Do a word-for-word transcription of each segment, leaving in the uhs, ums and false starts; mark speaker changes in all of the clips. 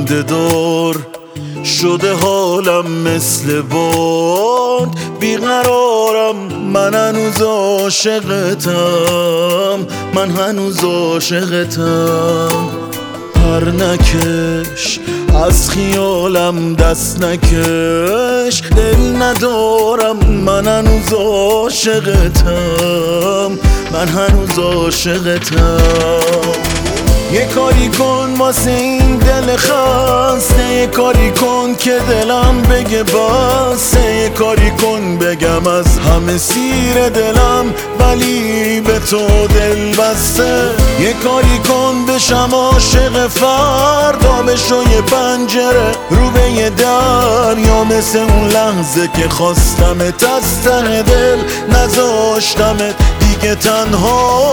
Speaker 1: خنده دار شده حالم مثل باد بیقرارم، من هنوز عاشقتم، من هنوز عاشقتم. پر نکش از خیالم دست نکش، دل ندارم، من هنوز عاشقتم، من هنوز عاشقتم. یه کاری کن واسه این دل خسته، یه کاری کن که دلم بگه بسه، یه کاری کن بگم از همه سیر دلم ولی به تو دل بسته. یه کاری کن بشم عاشق فردا، بشو یه پنجره رو به یه دریا، مثل اون لحظه که خواستمت از ته دل نذاشتمت دیگه تنها.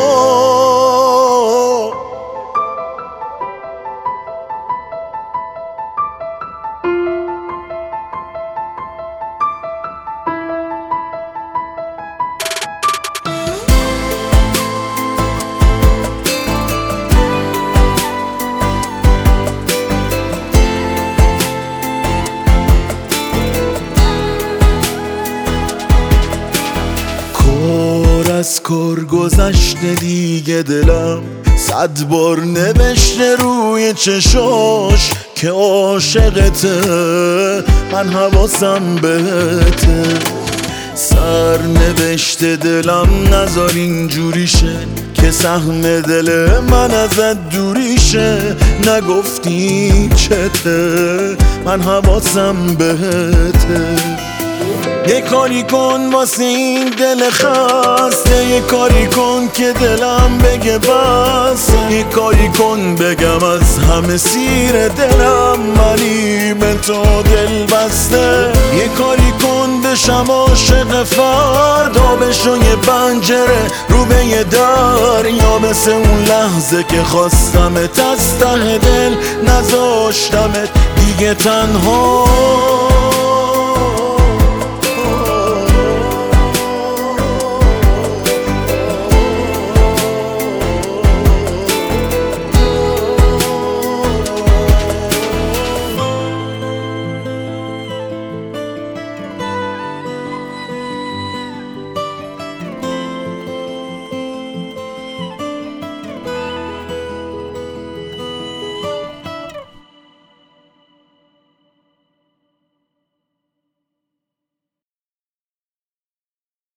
Speaker 1: از کار گذشته دیگه دلم صد بار نوشته روی چشاش که عاشقته، من حواسم بهته. سر نوشته دلم نذار اینجوری شه که سهم دل من ازت دوری شه، نگفتی چته، من حواسم بهته. یه کاری کن واسه این دل خسته، یه کاری کن که دلم بگه بس، یه کاری کن بگم از همه سیر دلم ولی به تو دل بسته. یه کاری کن بشم عاشق فردا، بشو یه پنجره رو به یه دریا، مثل اون لحظه که خواستمت از ته دل نذاشتمت دیگه تنها.